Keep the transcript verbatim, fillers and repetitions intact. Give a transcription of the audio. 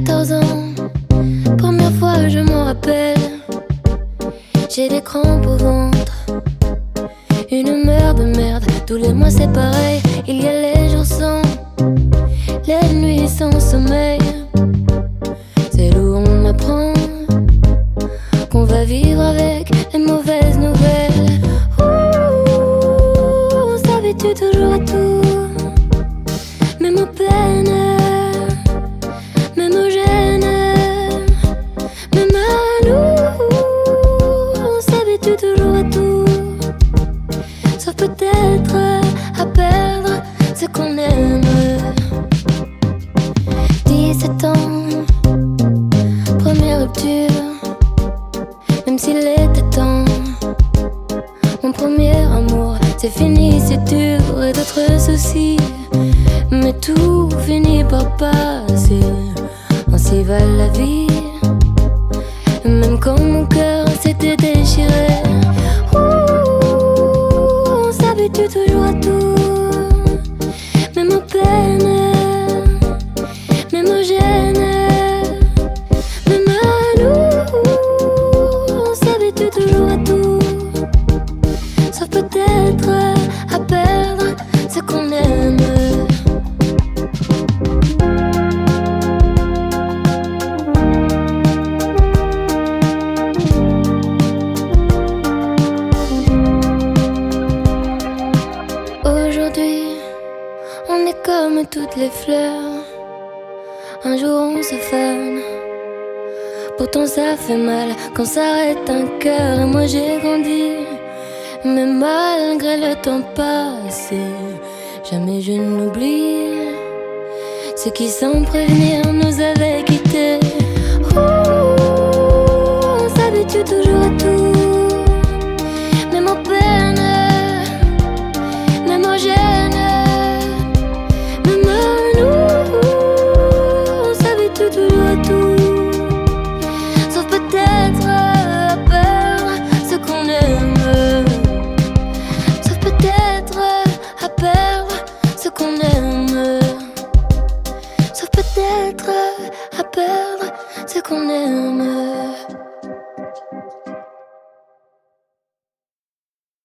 quatorze ans, première fois je m'en rappelle. J'ai des crampes au ventre, une merde de merde. Tous les mois c'est pareil, il y a les jours sans, les nuits sans sommeil. C'est là où on m'apprend qu'on va vivre avec les mauvaises nouvelles. Ouh, on s'habitue toujours à tout, même aux peines, même aux gênes, même à nous. On s'habitue toujours à tout, sauf peut-être à perdre ce qu'on aime. Dix-sept ans, première rupture, même s'il était temps. Mon premier amour, c'est fini, c'est dur et d'autres soucis, mais tout finit par passer. Ainsi va la vie, même quand mon cœur s'était déchiré. Ouh, on s'habitue toujours à tout, même aux peines, même aux gênes, même à nous. On s'habitue toujours à tout, sauf peut-être à perdre ce qu'on aime. Aujourd'hui, on est comme toutes les fleurs. Un jour on se fane, pourtant ça fait mal quand s'arrête un cœur. Et moi j'ai grandi, mais malgré le temps passé, jamais je n'oublie ceux qui sans prévenir nous avaient